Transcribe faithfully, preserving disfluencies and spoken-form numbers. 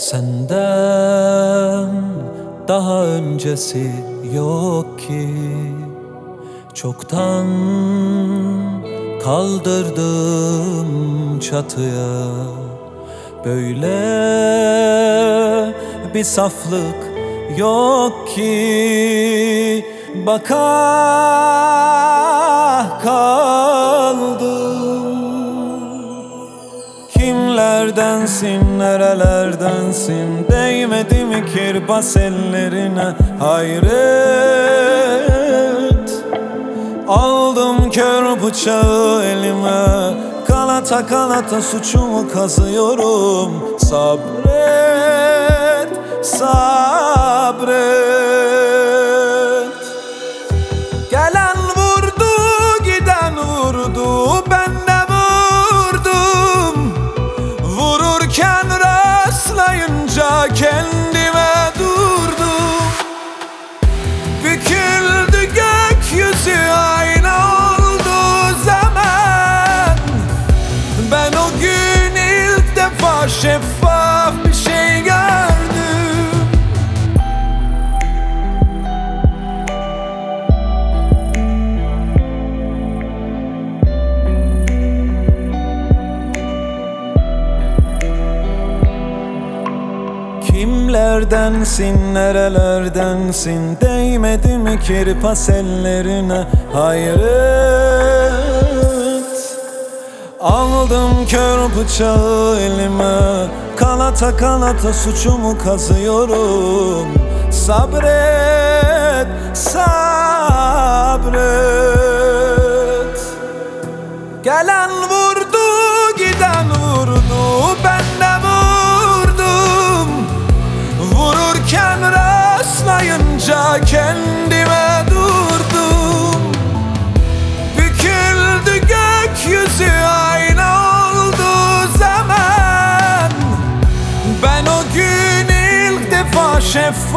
Senden daha öncesi yok ki, çoktan kaldırdım çatıya. Böyle bir saflık yok ki, baka kaldım. Kimlerdensin, nerelerdensin, değmedi mi kirpas ellerine? Hayret, aldım kör bıçağı elime, kalata kalata suçumu kazıyorum. Sabret, sabret. Gelen vurdu, giden vurdu, ben de vurdum. Vururken rastlayınca kendime durdum. Büküldü gökyüzü, ayna oldu zaman. Ben o gün ilk defa şeffaf bir şey gördüm. Kimlerdensin, nerelerdensin, değmedi mi kirpas ellerine? Hayret, aldım kör bıçağı elime, kalata kalata suçumu kazıyorum. Sabret, sabret. Gelen vurdu, giden vurdu, ben de vurdum. Vururken rastlayınca kendime durdum. Büküldü gökyüzü, ayna oldu zaman. Ben o gün ilk defa şeffaf